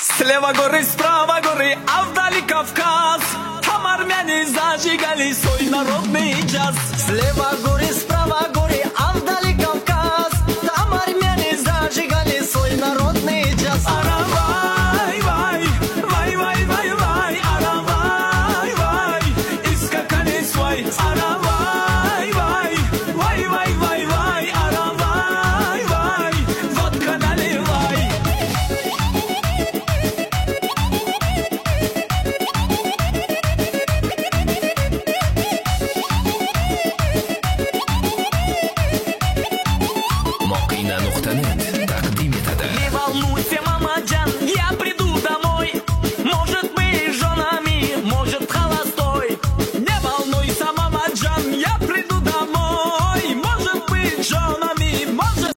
Слева горы, справа горы, а вдали Кавказ. Там армяне зажигали свой народный джаз. Слева горы, справа горы, а вдали Кавказ. Там армяне зажигали свой народный джаз. Аравай, вай, вай, вай, вай, вай, аравай, вай, и скакали свай. Аравай, вай, вай, вай, вай, вай, аравай, вай, водка наливай. Moqina.net taqdim etadi. Не волнуйся,